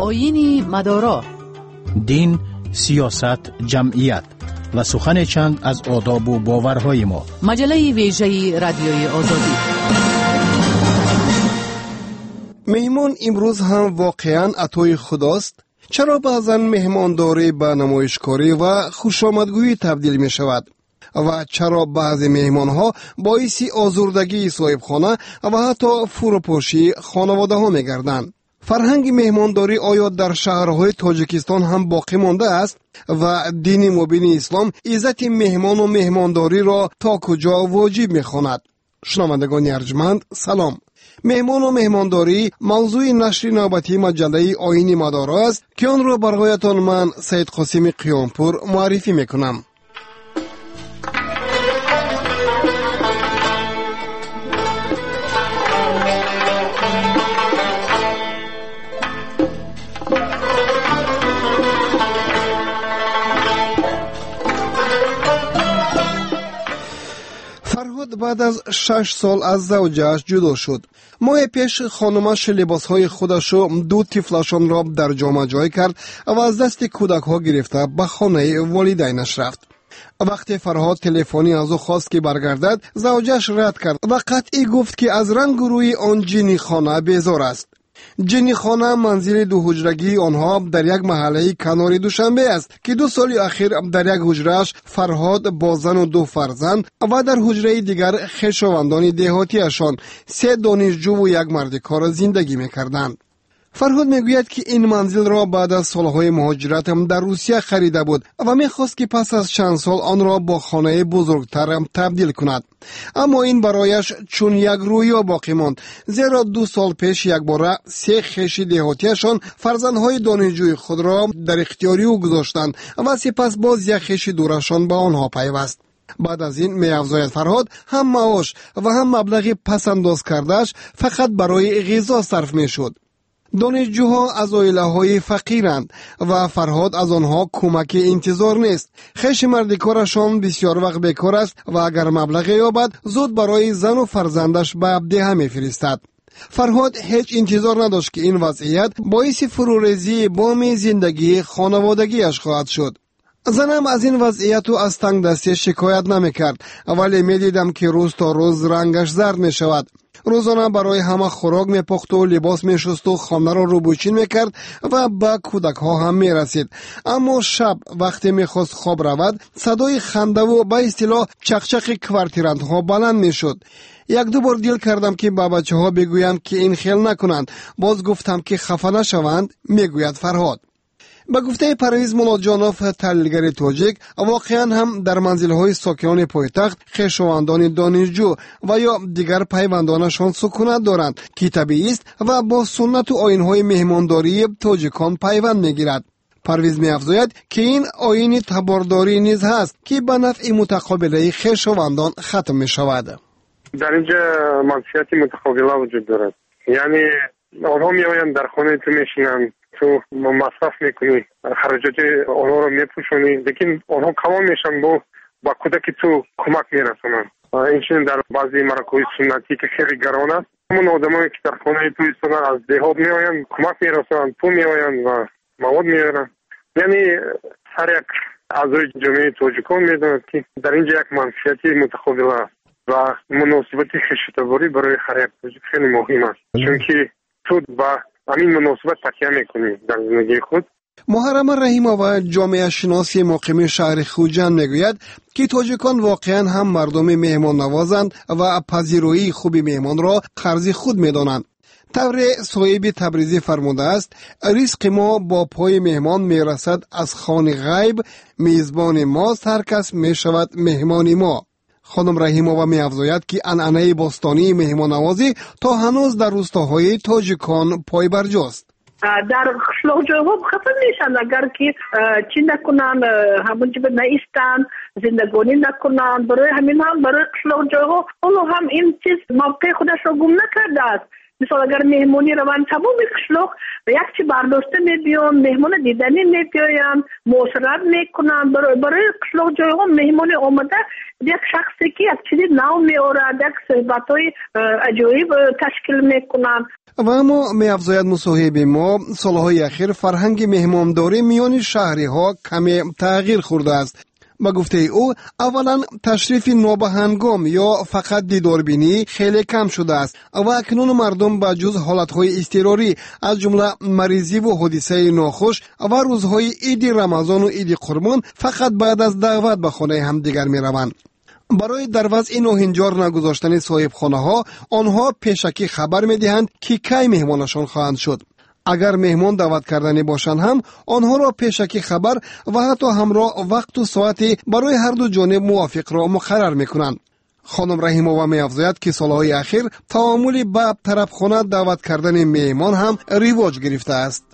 آیین مدارا، دین، سیاست، جمعیت و سخن چند از آداب و باورهای ما. مجله ویژه رادیوی آزادی. مهمان امروز هم واقعا عطای خداست؟ چرا بعضا مهمانداری به نمایشکاری و خوشامدگویی تبدیل می شود؟ و چرا بعضی مهمان ها باعث آزردگی صاحب خانه و حتی فروپاشی خانواده ها می گردند؟ فرهنگ مهمانداری آیا در شهرهای تاجیکستان هم باقی مانده است و دین مبین اسلام عزت مهمان و مهمانداری را تا کجا واجب می خواند؟ شنوندگان ارجمند سلام. مهمان و مهمانداری موضوع نشر نوبتی مجله آیین مدارا است که آن را برایتان من سید قاسم قیامپور معرفی میکنم. بعد از 6 سال از زوجش جدا شد. ماه پیش خانمش لباسهای خودش و 2 طفلشان را در جامه جای کرد و از دست کودک ها گرفته به خانه والدینش رفت. وقتی فرهاد تلفنی از او خواست که برگردد، زوجش رد کرد و قطعی گفت که از رنگ و روی آن جنی خانه بیزار است. جنی خانه منزل 2 حجرگی آنها در یک محله کنار دوشنبه است که 2 سال اخیر در یک حجرهش فرهاد با زن و 2 فرزند و در حجره دیگر خویشاوندان دهاتیشان 3 دانشجو و 1 مرد کار زندگی می‌کردند. فرهاد میگوید که این منزل را بعد از سالهای مهاجرت در روسیه خریده بود و میخواست که پس از چند سال آن را با خانه بزرگتر تبدیل کند. اما این برایش چون یک رویا باقی ماند، زیرا 2 سال پیش یک باره 3 خویش دهاتیشان فرزندهای دانشجوی خود را در اختیاری او گذاشتند و سپس باز یک خویش دورشان به آنها پیوست. بعد از این می‌افزاید فرهاد هم معاش و هم مبلغ پس‌انداز کرده‌اش فقط برای غذا صرف میشد. دانشجوها از عائله‌های فقیرند و فرهاد از آنها کمک انتظار نیست. خویش مردکارشان بسیار وقت بیکار است و اگر مبلغ یابد زود برای زن و فرزندش به عبدیه می‌فرستد. فرهاد هیچ انتظار نداشت که این وضعیت باعث فروریزی بام زندگی خانوادگیش خواهد شد. زنم از این وضعیت و از تنگ دستی شکایت نمی‌کرد، ولی می‌دیدم که روز تا روز رنگش زرد می‌شود. روزانه برای همه خوراک میپخت و لباس میشست و خانه را روبوچین میکرد و به کودک ها هم میرسید. اما شب وقتی میخواست خواب رود، صدای خنده و به اصطلاح چقچق کوارتیرانت ها بلند میشد. 1-2 بار دیل کردم که به بچه ها بگویم که این خیل نکنند. باز گفتم که خفه نشوند، میگوید فرهاد. به گفته پرویز مولاجانوف تحلیلگر تاجیک، واقعا هم در منزل‌های ساکنان پایتخت خویشاوندان دانشجو و یا دیگر پیوندانشان سکونت دارند که طبیعی است و با سنت و آیین‌های مهمانداری تاجیکان پیوند می‌گیرد. پرویز می‌افزاید که این آیین تبارداری نیز هست که به نفع متقابله خویشاوندان ختم می‌شود. در اینجا منفعت متقابله وجود دارد. یعنی آنها میآیند در خانه تو میشینند، تو مصرف میکنی، خرجات آنها رو میپوشونی، لیکن آنها کمال میشن با کودک تو کمک میرسونن. اینچنین در بعضی مراکز سنتی که خیلی گران است، همون آدمایی که در خانه تو ایستادن از دهات میآیند، کمک میرسونن، پول میآیند و مواد میارن. یعنی هر یک اعضای جامعه تاجیکان میدونند که در اینجا یک منفعت متقابل است و مناسبت خویشتباری برای هر یک تاجیک خیلی مهم است، چون که تو با همین مناسبت تکیه میکنی در زندگی خود. محرم رحیم‌آوا جامعه شناسی مقیم شهر خوجند میگوید که تاجیکان واقعا هم مردم مهمان نوازند و پذیرایی خوبی مهمان را قرض خود میدانند. طور صاحب تبریزی فرموده است: رزق ما با پای مهمان میرسد از خوان غیب، میزبان ماست هر کس میشود مهمان ما. خانم رحیم‌آوا می‌افزاید که عنعنه باستانی مهمان‌نوازی تا هنوز در روستاهای تاجیکان پای برجاست. در قشلاق‌جاها خفه میشن اگر که چی نکنن، همونجا به نیستن، زندگانی نکنن. برای همین هم برای قشلاق‌جاها اونو هم این چیز موقع خودش را گم نکرده است. مثلا اگر مهمونی روان تمام قشلاق یک چی برداشته میبیان، مهمون دیدنی میبیان، مصرف میکنن. برای قشلاق جای هم مهمون آمده یک شخصی که یک چیزی نو میارد، یک صحبتهای عجایب تشکیل میکنن. و اما می افزاید مصاحب ما سالهای اخیر فرهنگ مهمانداری میان شهری ها کمی تغییر خورده است. با گفته او اولا تشریف نابهنگام یا فقط دیداربینی خیلی کم شده است و اکنون مردم با جز حالتهای اضطراری از جمله مریضی و حادثه ناخوش و روزهای عید رمضان و عید قربان فقط بعد از دعوت به خانه همدیگر می روند. برای در وضع ناهنجار نگذاشتن صاحب خانه ها آنها پیشکی خبر می دهند که کی مهمانشان خواهند شد. اگر مهمان دعوت کردنی باشند هم آنها را پیشکی خبر و حتی همراه وقت و ساعتی برای هر دو جانب موافق را مقرر می کنند. خانم رحیمووا می افزاید که سالهای اخیر تعامل با طرف خانه دعوت کردن مهمان هم رواج گرفته است.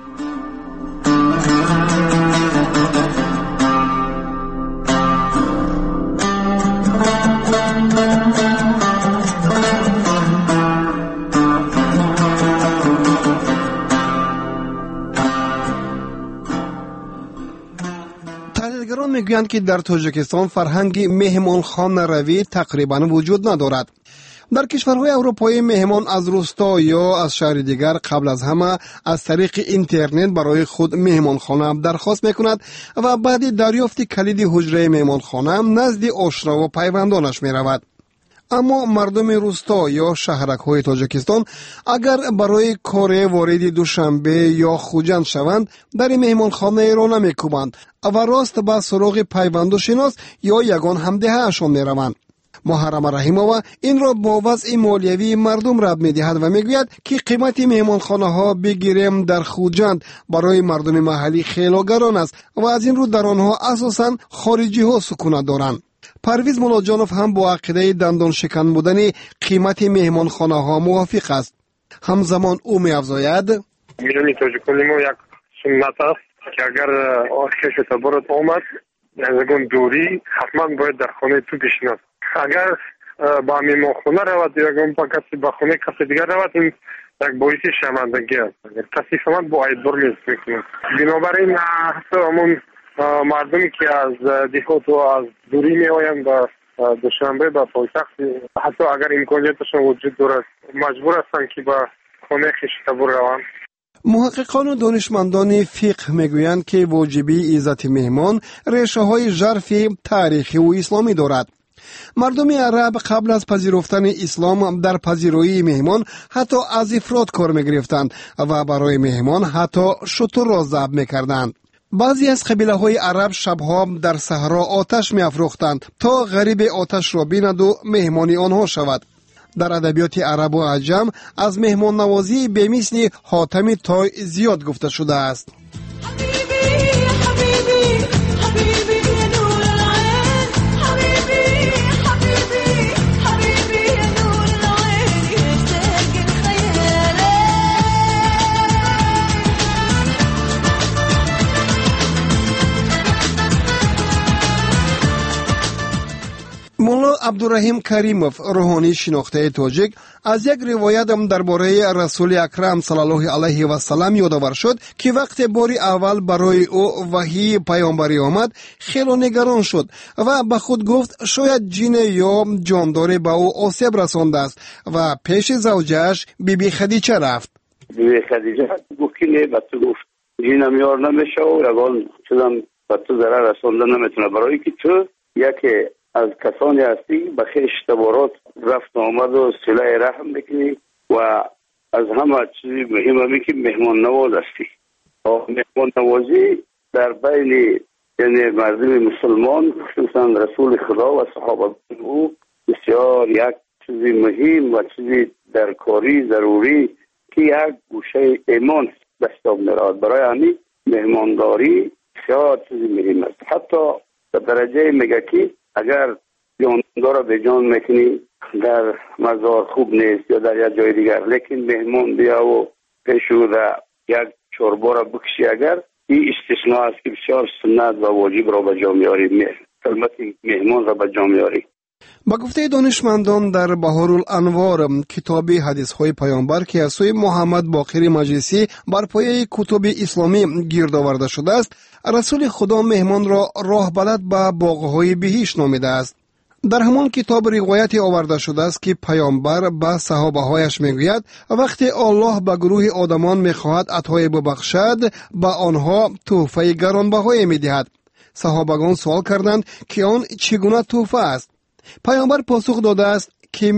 تحلیلگران میگویند که در تاجیکستان فرهنگ مهمانخانه روی تقریبا وجود ندارد. در کشورهای اروپایی مهمان از روستا یا از شهر دیگر قبل از همه از طریق اینترنت برای خود مهمانخانه درخواست میکند و بعد دریافت کلید حجره مهمانخانه نزد آشنا و پیوندانش میرود. اما مردم روستا یا شهرک‌های تاجیکستان اگر برای کار وارد دوشنبه یا خوجند شوند در مهمانخانه را نمی‌کوبند و راست به سراغ پیوند و شناس یا یگان همدهه‌شان می‌روند. محرم رحیمووا این را با وضع مالیوی مردم رد می‌دهد و میگوید که قیمت مهمانخانه‌ها بگیریم در خوجند برای مردم محلی خیلی گران است و از این رو در آنها اساساً خارجی‌ها سکونت دارند. پرویز مولاجانوف هم با عقیده دندان شکن بودن قیمت مهمانخانه ها موافق است. همزمان او می افزاید میدونی تاجیکانی ما یک سنت است که اگر آخش تبارت آمد یعنی دوری حتما باید در خانه تو بشینند. اگر با مهمانخانه رود یا با کسی با خانه کسی دیگر رود این یک باعث شرمندگی است. کسی شما با ایدبار نیست میکنه. بنابراین حتی همون مردمی که از دیخوت و از دوری می آیند به دوشنبه به پایتخت حتی اگر امکانیتشان وجود دارد مجبور هستند که به خانه خویش روند. محققان و دانشمندان فقه میگویند که واجبی عزت مهمان ریشه های ژرف تاریخی و اسلامی دارد. مردم عرب قبل از پذیرفتن اسلام در پذیرایی مهمان حتی از افراد کار میگرفتند و برای مهمان حتی شتر را ذبح میکردند. بعضی از قبیله های عرب شبها در صحرا آتش می افروختند تا غریب آتش را بیند و مهمانی آنها شود. در ادبیات عرب و عجم از مهمان نوازی به مثل حاتم طای زیاد گفته شده است. مولا عبدالرحیم کریموف روحانی شناخته تاجیک از یک روایت درباره رسول اکرم صلی الله علیه و سلم یادآور شد که وقتی باری اول برای او وحی پیامبری آمد خیلی نگران شد و به خود گفت شاید جن یا جاندار به او آسیب رسانده است و پیش زوجه‌اش بیبی خدیجه رفت. بیبی خدیجه گفت که نه به تو گفت جنم یار نمیشه و روان شدم به تو ضرر رسانده نمیتونه برای که تو یکی از کسانی هستی به خیش تبارات رفت آمد و صله رحم بکنی و از همه چیزی مهم همی که مهمان نواز هستی. مهمان نوازی در بین یعنی مردم مسلمان خصوصا رسول خدا و صحابه او بسیار یک چیزی مهم و چیزی درکاری ضروری که یک گوشه ایمان بستاب میراد. برای همین مهمانداری بسیار چیزی مهم است. حتی در درجه میگه که اگر جاندار را به جان میکنی در مزار خوب نیست یا در یک جای دیگر، لیکن مهمان بیا و پیشو در یک چوربا را بکشی اگر این استثناء است که بسیار سنت و واجب را به جا میاری، خدمت مهمان را به جا میاری. با گفته دانشمندان در بهارالانوار کتاب حدیث‌های پیامبر که از سوی محمد باقر مجلسی بر پایه کتب اسلامی گرد آورده شده است، رسول خدا مهمان را راه بلد به باغ‌های بهشت نامیده است. در همان کتاب روایت آورده شده است که پیامبر به صحابه‌هایش میگوید وقتی الله به گروه آدمان میخواهد عطای ببخشد به آنها تحفه گرانبهای میدهد. صحابگان سوال کردند که آن چگونه تحفه است؟ پیامبر پاسخ داده است که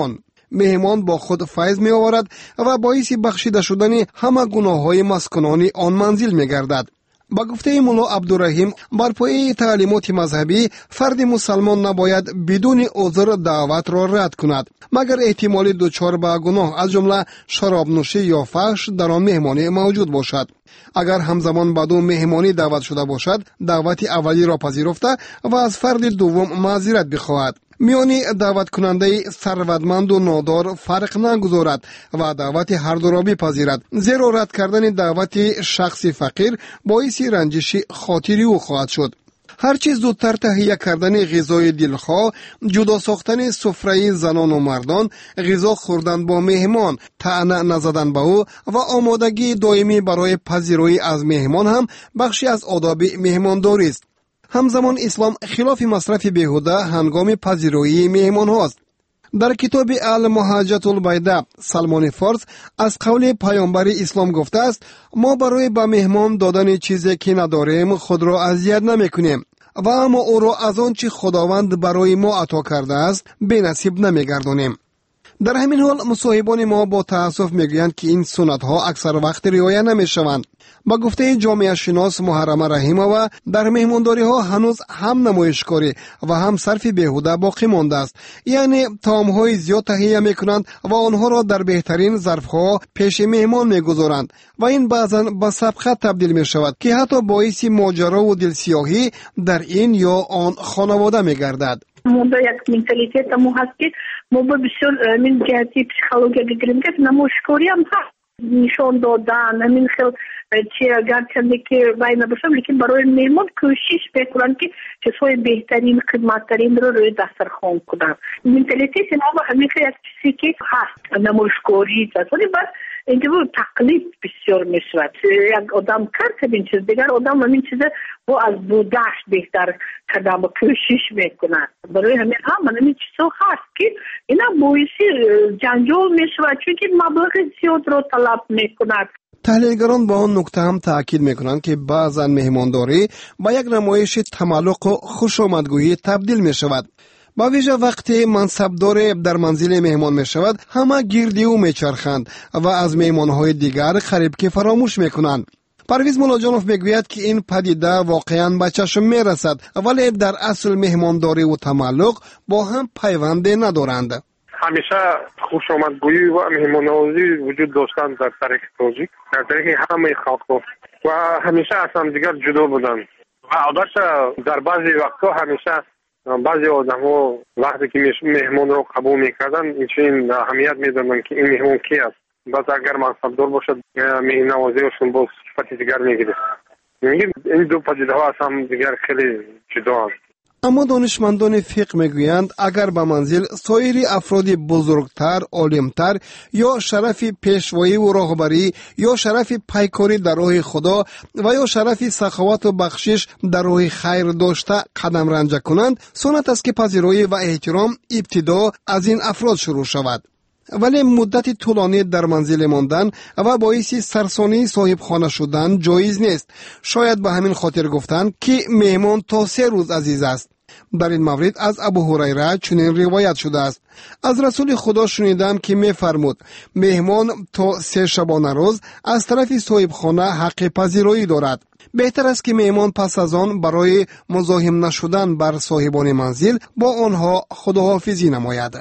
مهمان با خود فیض می آورد و باعث بخشیده شدن همه گناه‌های مسکنان آن منزل می گردد. با گفته مولا عبدالرحیم بر پایه تعلیمات مذهبی فرد مسلمان نباید بدون عذر دعوت را رد کند مگر احتمال دچار به گناه از جمله شراب نوشی یا فحش در آن مهمانی موجود باشد. اگر همزمان بدون مهمانی دعوت شده باشد دعوت اولی را پذیرفته و از فرد دوم معذرت بخواهد. میانی دعوت کننده ثروتمند و نادار فرق نگذارد و دعوت هر دو را بپذیرد، زیرا رد کردن دعوت شخص فقیر باعث رنجش خاطری او خواهد شد. هرچی زودتر تهیه کردن غذای دلخواه، جدا ساختن سفره زنان و مردان، غذا خوردن با مهمان، طعنه نزدن به او و آمادگی دائمی برای پذیرایی از مهمان هم بخشی از آداب مهمانداری است. همزمان اسلام خلاف مصرف بیهوده هنگام پذیرایی مهمان هاست. در کتاب المحجة البیضاء سلمان فارس از قول پیامبر اسلام گفته است ما برای به مهمان دادن چیزی که نداریم خود را اذیت نمیکنیم و اما او را از آنچه خداوند برای ما عطا کرده است بی‌نصیب نمیگردانیم. در همین حال مصاحبان ما با تأسف میگویند که این سنت ها اکثر وقت رعایت نمیشوند. با گفته جامعه شناس محرم رحیمова در مهمانداری ها هنوز هم نمایشکاری و هم صرف بیهوده باقی مانده است. یعنی طعام های زیاد تهیه میکنند و آنها را در بهترین ظرف ها پیش مهمان میگذارند و این بعضا به سبقت تبدیل می شود که حتی باعث ماجرا و دلسیاهی در این یا آن خانواده میگردد. مونده یک منتالیتیت مو هست که ما بسیار من جهتی پسیکولوژی بگیریم که نمایشکاری هم هست، نشان دادن همین خیلی چه اگر چنده که وای نباشم لیکن برای مهمان کوشش بکنن که چیزهای بهترین خدمتترین رو روی دسترخوان کنن. منتالیتیت ما همین یک چیزی که هست نمایشکاری است ولی بعد اینجا تقلید بسیار میشود. یک آدم کرد این چیز دیگر آدم همین چیز با از بودش بهتر کردن با کوشش میکنن. برای همین هم همین چیزها هست که اینا باعث جنجال میشود چون که مبلغ زیاد رو طلب میکنند. تحلیلگران با آن نکته هم تأکید میکنند که بعضا مهمانداری با یک نمایش تملق و خوشامدگویی تبدیل می شود. با ویژه وقتی منصبدار در منزل مهمان می شود همه گردی او می چرخند و از مهمانهای دیگر قریب که فراموش می کنند. پرویز مولاجانوف میگوید که این پدیده واقعا به چشم می رسد ولی در اصل مهمانداری و تملق با هم پیوند ندارند. همیشه خوش آمدگویی و مهمان‌نوازی وجود داشتن در تاریخ تاجیک، در تاریخ همه خلق‌ها و همیشه از هم دیگر جدا بودن و البته در بعضی وقتها همیشه بعضی آدم‌ها وقتی که مهمان رو قبول می‌کردن این اهمیت می‌دادن که این مهمان کی است. باز اگر منصبدار باشد مهمان‌نوازیشون با صفت دیگر می‌گیره. میگیم این دو پدیده‌ها از هم دیگر خیلی جدا هستند. اما دانشمندان فقه میگویند اگر به منزل سایر افراد بزرگتر، عالمتر یا شرف پیشوایی و راهبری یا شرف پیکاری در راه خدا و یا شرف سخاوت و بخشش در راه خیر داشته قدم رنجه کنند، سنت است که پذیرایی و احترام ابتدا از این افراد شروع شود. ولی مدت طولانی در منزل ماندن و باعث سرسانی صاحب خانه شدن جایز نیست. شاید به همین خاطر گفتند که مهمان تا 3 روز عزیز است. در این مورد از ابو هریره چنین روایت شده است: از رسول خدا شنیدم که می‌فرمود مهمان تا 3 شبانه روز از طرف صاحب خانه حق پذیرایی دارد. بهتر است که مهمان پس از آن برای مزاحم نشدن بر صاحبان منزل با آنها خداحافظی نماید.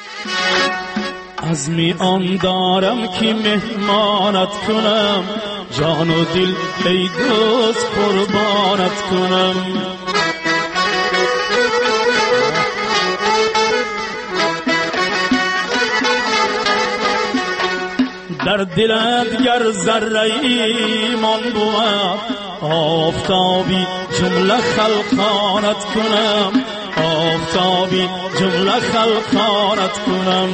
عزمی آن دارم که مهمانت کنم، جان و دل ای دوست قربانت کنم. در دلت گر ذره ایمان بود، آفتابی جمله خلقانت کنم. آفتابی جمله خلقانت کنم.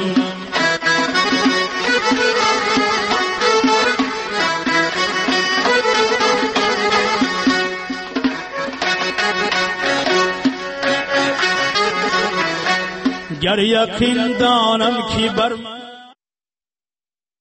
گر یقین دانم که بر من